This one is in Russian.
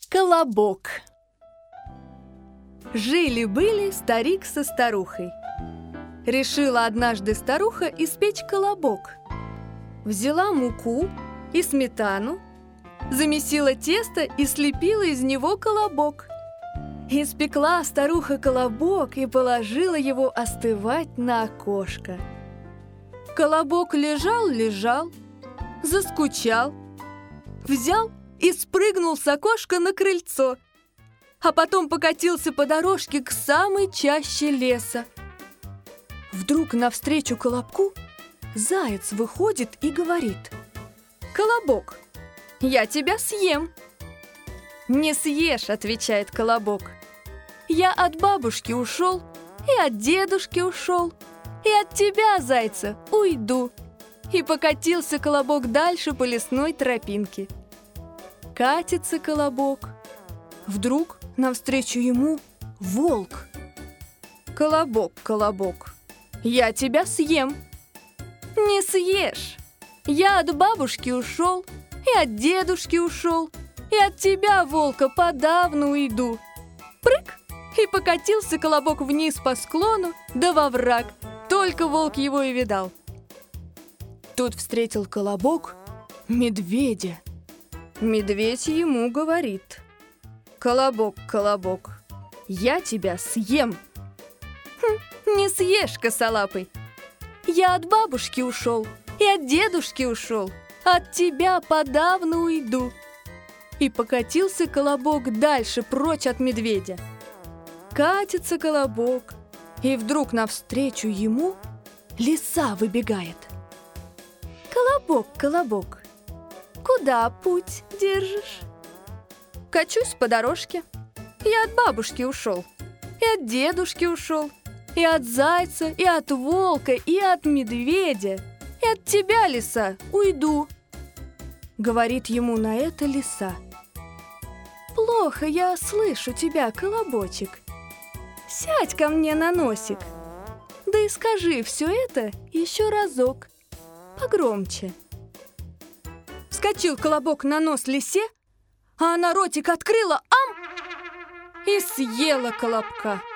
Колобок. Жили-были старик со старухой. Решила однажды старуха испечь колобок. Взяла муку и сметану, замесила тесто и слепила из него колобок. Испекла старуха колобок и положила его остывать на окошко. Колобок лежал, заскучал, взял и спрыгнул с окошка на крыльцо, а потом покатился по дорожке к самой чаще леса. Вдруг навстречу колобку заяц выходит и говорит: «Колобок, я тебя съем!» «Не съешь», — отвечает колобок. «Я от бабушки ушел, и от дедушки ушел, и от тебя, зайца, уйду». И покатился колобок дальше по лесной тропинке. Катится колобок. Вдруг навстречу ему волк. «Колобок, колобок, я тебя съем!» «Не съешь! Я от бабушки ушел, и от дедушки ушел, и от тебя, волка, подавно уйду!» Прыг! И покатился колобок вниз по склону, да во враг. Только волк его и видал. Тут встретил колобок медведя. Медведь ему говорит: «Колобок, колобок, я тебя съем!» «Не съешь, косолапый! Я от бабушки ушел, и от дедушки ушел, от тебя подавно уйду!» И покатился колобок дальше, прочь от медведя. Катится колобок, и вдруг навстречу ему лиса выбегает. «Колобок, колобок, куда путь держишь?» «Качусь по дорожке. Я от бабушки ушел, и от дедушки ушел, и от зайца, и от волка, и от медведя, и от тебя, лиса, уйду!» Говорит ему на это лиса: «Плохо я слышу тебя, колобочек. Сядь ко мне на носик, да и скажи все это еще разок, погромче». Вскочил колобок на нос лисе, а она ротик открыла, ам! И съела колобка.